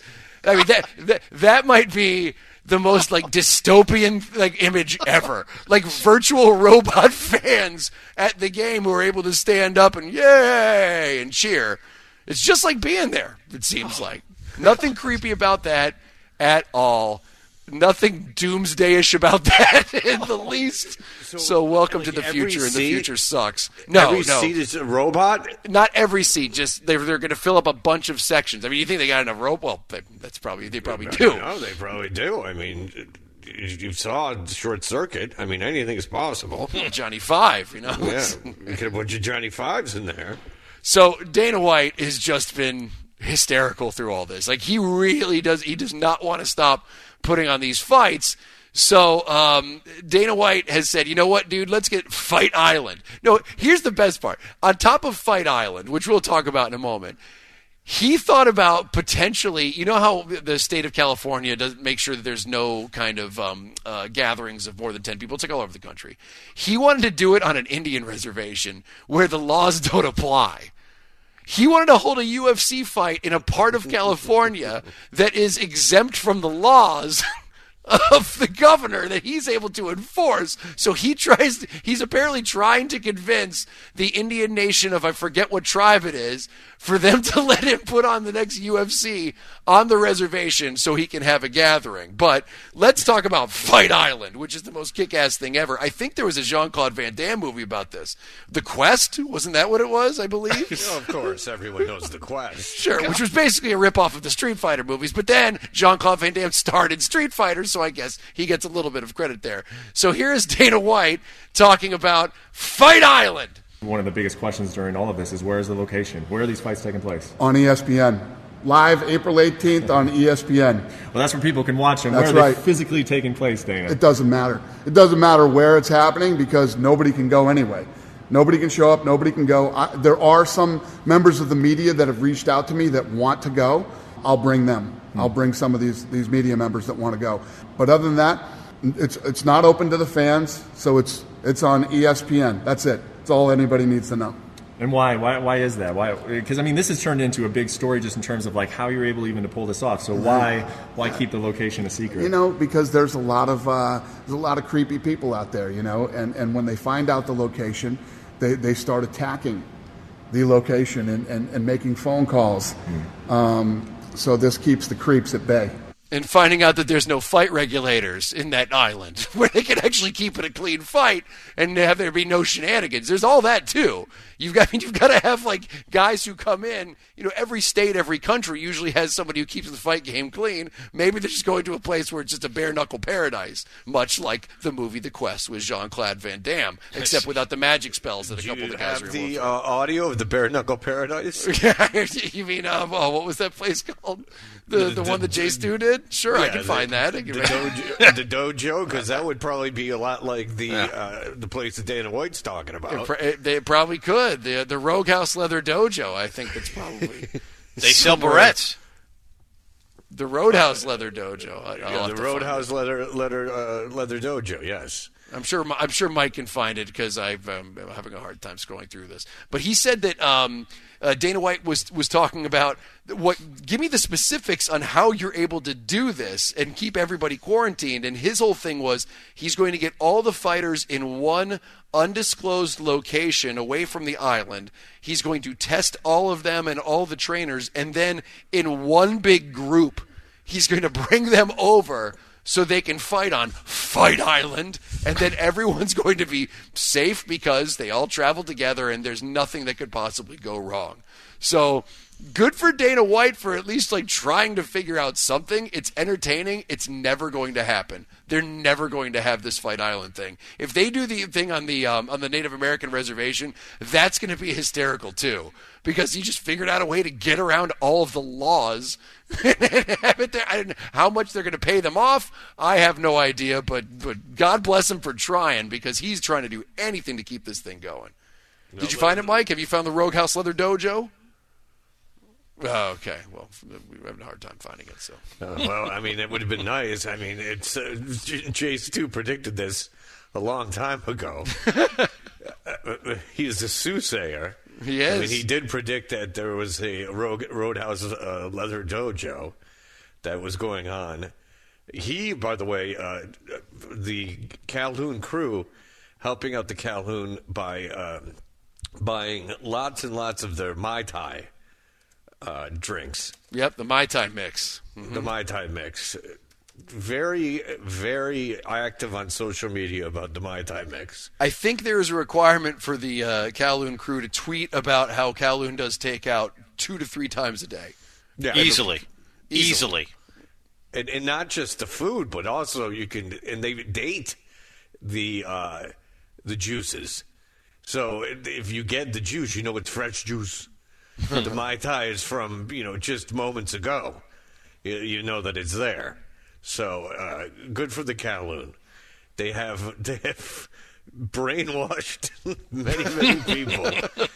I mean, that, that that might be the most like dystopian like image ever. Like virtual robot fans at the game who are able to stand up and yay and cheer. It's just like being there, it seems like. Nothing creepy about that at all. Nothing doomsday-ish about that in the least. So, so welcome like to the future, and the future sucks. No, every no. seat is a robot? Not every seat. Just they're they're going to fill up a bunch of sections. I mean, you think they got enough rope? Well, they, that's probably they probably do. No, they probably do. I mean, you saw Short Circuit. I mean, anything is possible. Johnny Five, you know. Yeah, you could have a bunch of Johnny Fives in there. So Dana White has just been hysterical through all this. Like he really does. He does not want to stop putting on these fights. So um, Dana White has said, you know what, dude, let's get Fight Island. No, here's the best part. On top of Fight Island, which we'll talk about in a moment, he thought about potentially, you know how the state of California does make sure that there's no kind of um, uh, gatherings of more than ten people. It's like all over the country. He wanted to do it on an Indian reservation where the laws don't apply. He wanted to hold a U F C fight in a part of California that is exempt from the laws of the governor that he's able to enforce. So he tries, to, he's apparently trying to convince the Indian nation of, I forget what tribe it is, for them to let him put on the next U F C on the reservation so he can have a gathering. But let's talk about Fight Island, which is the most kick-ass thing ever. I think there was a Jean-Claude Van Damme movie about this. The Quest, wasn't that what it was, I believe? Oh, of course, everyone knows The Quest. Sure, which was basically a ripoff of the Street Fighter movies. But then Jean-Claude Van Damme starred in Street Fighter, so I guess he gets a little bit of credit there. So here is Dana White talking about Fight Island. One of the biggest questions during all of this is where is the location? Where are these fights taking place? On E S P N. Live April eighteenth on E S P N. Well, that's where people can watch them. That's where are right. they physically taking place, Dana? It doesn't matter. It doesn't matter where it's happening because nobody can go anyway. Nobody can show up. Nobody can go. I, there are some members of the media that have reached out to me that want to go. I'll bring them. Hmm. I'll bring some of these, these media members that want to go. But other than that, it's it's not open to the fans, so it's it's on E S P N. That's it. That's all anybody needs to know. And why? Why? Why is that? Why? Because I mean, this has turned into a big story just in terms of like how you're able even to pull this off. So why? Why keep the location a secret? You know, because there's a lot of uh, there's a lot of creepy people out there. You know, and, and when they find out the location, they, they start attacking the location and, and, and making phone calls. Mm. Um, so this keeps the creeps at bay. And finding out that there's no fight regulators in that island where they can actually keep it a clean fight and have there be no shenanigans. There's all that too. You've got, I mean, you've got to have like guys who come in. You know, every state, every country usually has somebody who keeps the fight game clean. Maybe they're just going to a place where it's just a bare knuckle paradise, much like the movie The Quest with Jean-Claude Van Damme, except without the magic spells that a couple of the guys have the uh, audio of the bare knuckle paradise. You mean um, oh, what was that place called? The the, the one that Jay Stu did? Sure, yeah, I can the, find that. I can the, dojo, the dojo, because that would probably be a lot like the yeah. uh, the place that Dana White's talking about. It, they probably could. The the Rogue House Leather Dojo, I think that's probably. They sell barrettes. The Roadhouse Leather Dojo. I'll yeah, the Roadhouse Leather Leather uh, Leather Dojo. Yes. I'm sure. I'm sure Mike can find it because I've um, I'm having a hard time scrolling through this. But he said that um, uh, Dana White was was talking about what. Give me the specifics on how you're able to do this and keep everybody quarantined. And his whole thing was he's going to get all the fighters in one undisclosed location away from the island. He's going to test all of them and all the trainers, and then in one big group, he's going to bring them over so they can fight on Fight Island, and then everyone's going to be safe because they all travel together and there's nothing that could possibly go wrong. So good for Dana White for at least like trying to figure out something. It's entertaining. It's never going to happen. They're never going to have this Fight Island thing. If they do the thing on the um, on the Native American reservation, that's going to be hysterical too, because he just figured out a way to get around all of the laws and have it there. I don't know how much they're going to pay them off. I have no idea, but but God bless him for trying, because he's trying to do anything to keep this thing going. No, Did you find it, Mike? Have you found the Rogue House Leather Dojo? Oh, okay. Well, we were having a hard time finding it. So, uh, well, I mean, it would have been nice. I mean, it's uh, J Stu predicted this a long time ago. uh, he's a soothsayer. He is. I mean, he did predict that there was a road, Roadhouse uh, Leather Dojo. that was going on. He, by the way, uh, the Calhoun crew helping out the Calhoun by uh, buying lots and lots of their Mai Tai uh, drinks. Yep, the Mai Tai mix. Mm-hmm. The Mai Tai mix. Very, very active on social media about the Mai Tai mix. I think there is a requirement for the uh, Calhoun crew to tweet about how Calhoun does takeout two to three times a day. Yeah, easily. Easily. Easily. And, and not just the food, but also you can, and they date the uh, the juices. So if you get the juice, you know it's fresh juice. The Mai Tai is from, you know, just moments ago. You, you know that it's there. So uh, good for the Calhoun. They have they have brainwashed many many people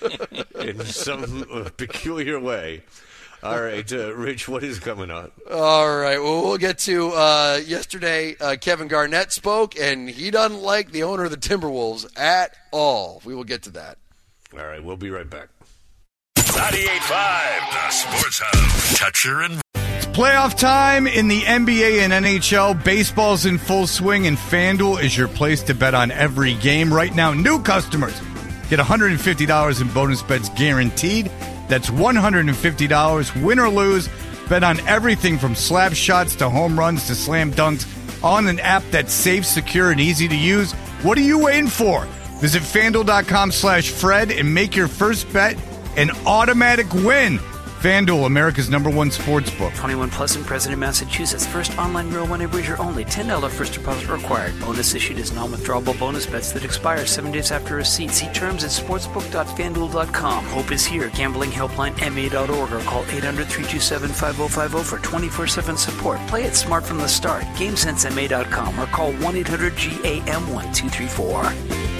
in some uh, peculiar way. All right, uh, Rich, what is coming up? All right, well, we'll get to uh, yesterday. Uh, Kevin Garnett spoke, and he doesn't like the owner of the Timberwolves at all. We will get to that. All right, we'll be right back. ninety-eight point five, the Sports Hub. Toucher and Playoff time in the N B A and N H L. Baseball's in full swing, and FanDuel is your place to bet on every game. Right now, new customers get one hundred fifty dollars in bonus bets guaranteed. That's one hundred fifty dollars, win or lose. Bet on everything from slap shots to home runs to slam dunks on an app that's safe, secure, and easy to use. What are you waiting for? Visit FanDuel.com slash Fred and make your first bet an automatic win. FanDuel, America's number one sports book. twenty-one plus in President, Massachusetts. First online real money wager only. ten dollars first deposit required. Bonus issued as non-withdrawable bonus bets that expire seven days after receipt. See terms at sportsbook dot fan duel dot com. Hope is here. Gambling helpline M A dot org or call eight hundred, three two seven, five oh five oh for twenty-four seven support. Play it smart from the start. game sense M A dot com or call one eight hundred G A M one two three four.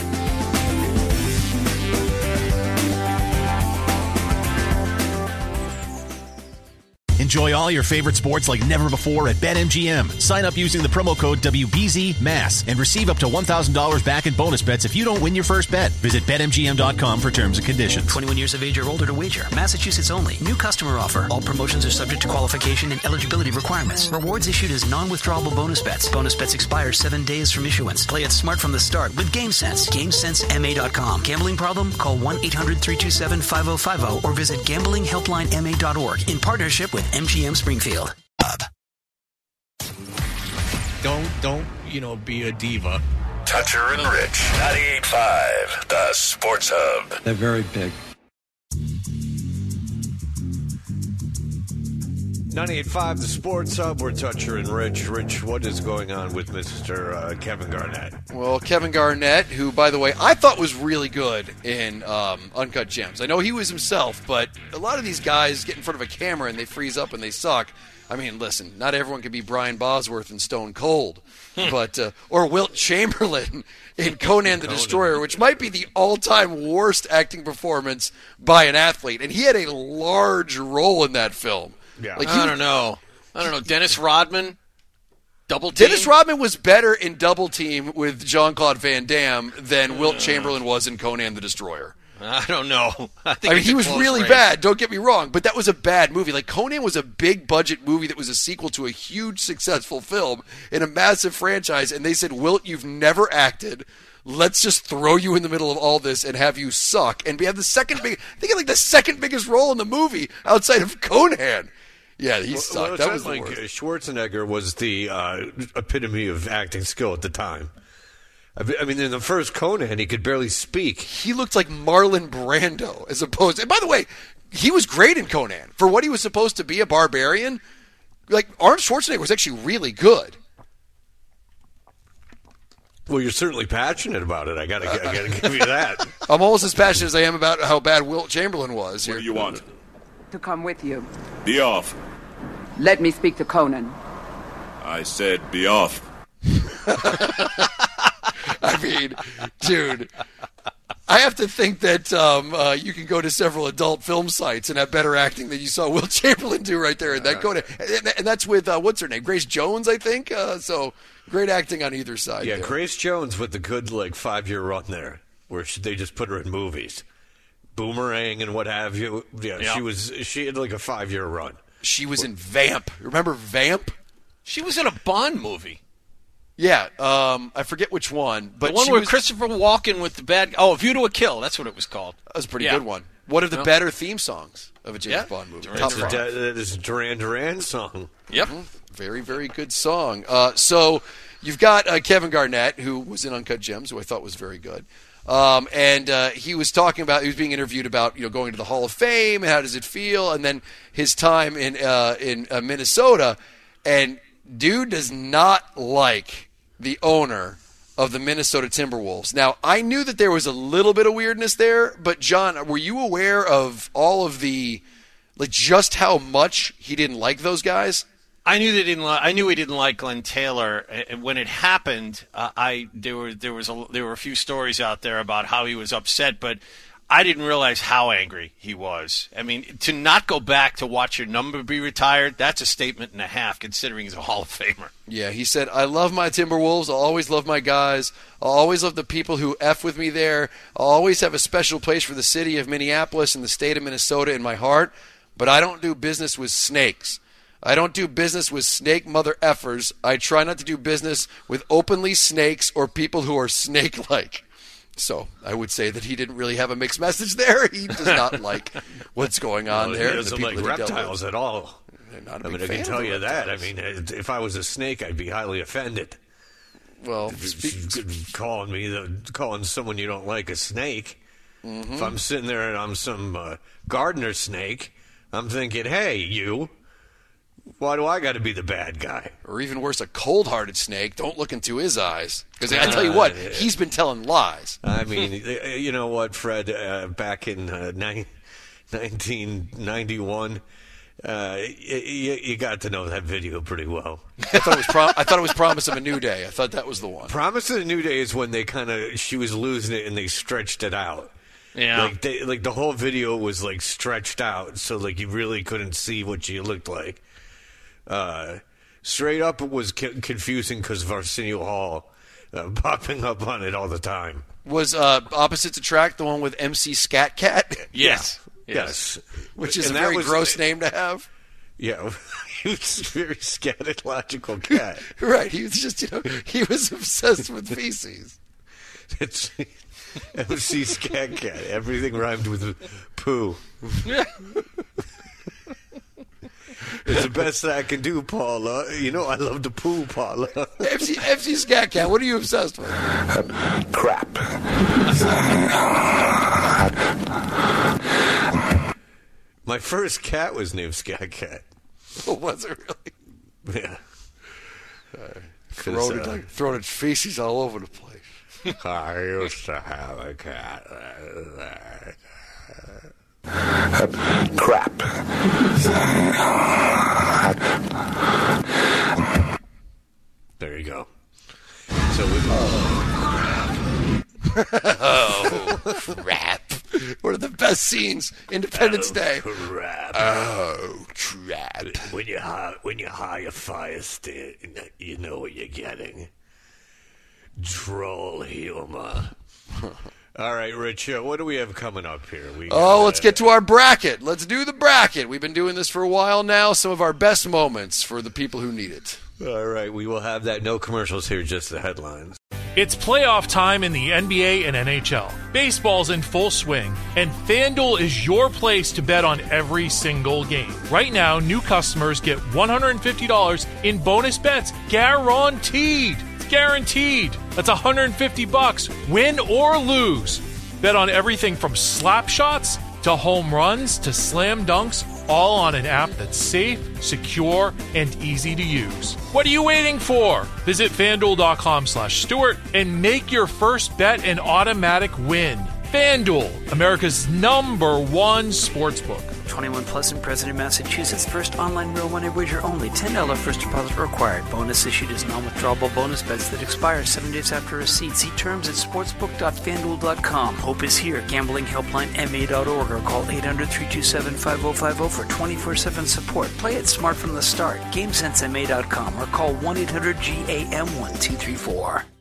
Enjoy all your favorite sports like never before at BetMGM. Sign up using the promo code W B Z M A S and receive up to one thousand dollars back in bonus bets if you don't win your first bet. Visit Bet M G M dot com for terms and conditions. twenty-one years of age or older to wager. Massachusetts only. New customer offer. All promotions are subject to qualification and eligibility requirements. Rewards issued as non-withdrawable bonus bets. Bonus bets expire seven days from issuance. Play it smart from the start with GameSense. game sense M A dot com. Gambling problem? Call one eight hundred, three two seven, five oh five oh or visit gambling helpline M A dot org in partnership with M G M Springfield. Don't, don't, you know, be a diva. Toucher and Rich. ninety-eight point five, the Sports Hub. They're very big. ninety-eight point five, the Sports Hub. We're Toucher and Rich. Rich, what is going on with Mister Uh, Kevin Garnett? Well, Kevin Garnett, who, by the way, I thought was really good in um, Uncut Gems. I know he was himself, but a lot of these guys get in front of a camera and they freeze up and they suck. I mean, listen, not everyone can be Brian Bosworth in Stone Cold, but uh, or Wilt Chamberlain in Conan the Destroyer, which might be the all-time worst acting performance by an athlete. And he had a large role in that film. Yeah. Like I he, don't know. I don't know. Dennis Rodman, Double Team? Dennis Rodman was better in Double Team with Jean-Claude Van Damme than Wilt Chamberlain was in Conan the Destroyer. I don't know. I, think I mean, it's he a was close really race. bad, don't get me wrong, but that was a bad movie. Like, Conan was a big-budget movie that was a sequel to a huge, successful film in a massive franchise, and they said, Wilt, you've never acted. Let's just throw you in the middle of all this and have you suck. And we have the second big, I think like the second biggest role in the movie outside of Conan. Yeah, he well, sucked. Well, that was the like worst. Schwarzenegger was the uh, epitome of acting skill at the time. I mean, in the first Conan, he could barely speak. He looked like Marlon Brando as opposed to, and by the way, he was great in Conan. For what he was supposed to be, a barbarian, like Arnold Schwarzenegger was actually really good. Well, you're certainly passionate about it. I gotta, I gotta give you that. I'm almost as passionate as I am about how bad Wilt Chamberlain was. Here. What do you want? To come with you. Be off. Let me speak to Conan. I said be off. I mean, dude, I have to think that um, uh, you can go to several adult film sites and have better acting than you saw Wilt Chamberlain do right there in that Conan. And, and that's with, uh, what's her name? Grace Jones, I think. Uh, so great acting on either side. Yeah, there. Grace Jones with the good, like, five-year run there where she, they just put her in movies. Boomerang and what have you. Yeah, yep. she was. She had, like, a five-year run. She was in Vamp. Remember Vamp? She was in a Bond movie. Yeah, um, I forget which one. But the one she where was, Christopher Walken with the bad... Oh, View to a Kill. That's what it was called. That was a pretty yeah. good one. One of the no. better theme songs of a James yeah. Bond movie. Duran Top Duran. five. That is a Duran Duran song. Yep. Mm-hmm. Very, very good song. Uh, so you've got uh, Kevin Garnett, who was in Uncut Gems, who I thought was very good. Um, and uh, he was talking about, he was being interviewed about, you know, going to the Hall of Fame and how does it feel, and then his time in uh, in uh, Minnesota. And dude does not like the owner of the Minnesota Timberwolves. Now, I knew that there was a little bit of weirdness there, but John, were you aware of all of the, like, just how much he didn't like those guys? I knew they didn't. Li- I knew he didn't like Glenn Taylor. And when it happened, uh, I there were there was a, there were a few stories out there about how he was upset, but I didn't realize how angry he was. I mean, to not go back to watch your number be retired, that's a statement and a half, considering he's a Hall of Famer. Yeah, he said, I love my Timberwolves. I'll always love my guys. I'll always love the people who F with me there. I'll always have a special place for the city of Minneapolis and the state of Minnesota in my heart, but I don't do business with snakes. I don't do business with snake mother effers. I try not to do business with openly snakes or people who are snake-like. So I would say that he didn't really have a mixed message there. He does not like what's going on well, there. He doesn't like reptiles at all. Not I mean, I can tell you that. I mean, if I was a snake, I'd be highly offended. Well, speak- calling me, the, calling someone you don't like a snake. Mm-hmm. If I'm sitting there and I'm some uh, gardener snake, I'm thinking, hey, you. Why do I got to be the bad guy? Or even worse, a cold-hearted snake. Don't look into his eyes. Because I tell you what, he's been telling lies. I mean, you know what, Fred? Uh, back in uh, nineteen ninety-one, uh, you, you got to know that video pretty well. I thought it was. Prom- I thought it was Promise of a New Day. I thought that was the one. Promise of a New Day is when they kind of she was losing it and they stretched it out. Yeah, like they, like the whole video was like stretched out, so like you really couldn't see what she looked like. Uh, straight up, it was co- confusing because of Arsenio Hall uh, popping up on it all the time. Was uh, Opposites Attract the one with M C Scat Cat? Yes. Yes. Which is And a that very was- gross name to have. Yeah, he was a very scatological cat. Right, he was just, you know, he was obsessed with feces. It's M C Scat Cat. Everything rhymed with poo. It's the best I can do, Paula. You know I love the poo, Paula. M C, M C Scat Cat, what are you obsessed with? Crap. My first cat was named Scat Cat. Oh, was it really? Yeah. Uh, throwing, uh, it, like, throwing its feces all over the place. I used to have a cat. Crap. There you go. So we. Oh, crap. One of the best scenes, Independence oh, Day. Crap. Oh, crap. When you hire, when you hire fire stick, you know what you're getting. Droll humor. All right, Rich, uh, what do we have coming up here? We Oh, got, let's get to our bracket. Let's do the bracket. We've been doing this for a while now. Some of our best moments for the people who need it. All right, we will have that. No commercials here, just the headlines. It's playoff time in the N B A and N H L. Baseball's in full swing, and FanDuel is your place to bet on every single game. Right now, new customers get one hundred fifty dollars in bonus bets guaranteed. It's guaranteed. That's one hundred fifty bucks, win or lose. Bet on everything from slap shots to home runs to slam dunks, all on an app that's safe, secure, and easy to use. What are you waiting for? Visit FanDuel.com slash Stewart and make your first bet an automatic win. FanDuel, America's number one sportsbook. twenty-one plus and present in Massachusetts. First online real money wager only. ten dollars first deposit required. Bonus issued as non-withdrawable bonus bets that expire seven days after receipt. See terms at sportsbook dot fanduel dot com. Hope is here. Gambling helpline M A dot org or call eight hundred, three two seven, five oh five oh for twenty-four seven support. Play it smart from the start. GameSense M A dot com or call one eight hundred G A M one two three four.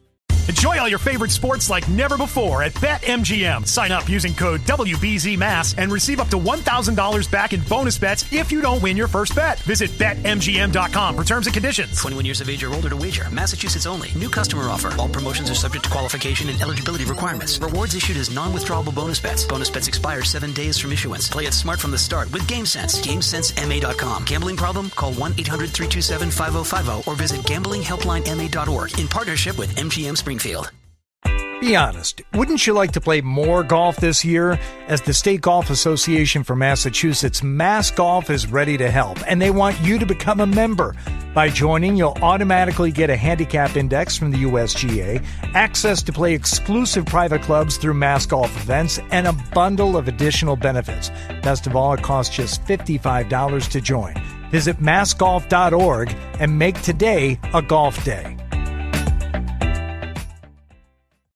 Enjoy all your favorite sports like never before at BetMGM. Sign up using code W B Z M A S and receive up to one thousand dollars back in bonus bets if you don't win your first bet. Visit Bet M G M dot com for terms and conditions. twenty-one years of age or older to wager. Massachusetts only. New customer offer. All promotions are subject to qualification and eligibility requirements. Rewards issued as non-withdrawable bonus bets. Bonus bets expire seven days from issuance. Play it smart from the start with GameSense. GameSense M A dot com. Gambling problem? Call one eight hundred three two seven five oh five oh or visit gambling helpline M A dot org in partnership with M G M Springfield. Be honest, wouldn't you like to play more golf this year? As the State Golf Association for Massachusetts, Mass Golf is ready to help, and they want you to become a member. By joining, you'll automatically get a handicap index from the U S G A, access to play exclusive private clubs through Mass Golf events, and a bundle of additional benefits. Best of all, it costs just fifty-five dollars to join. Visit mass golf dot org and make today a golf day.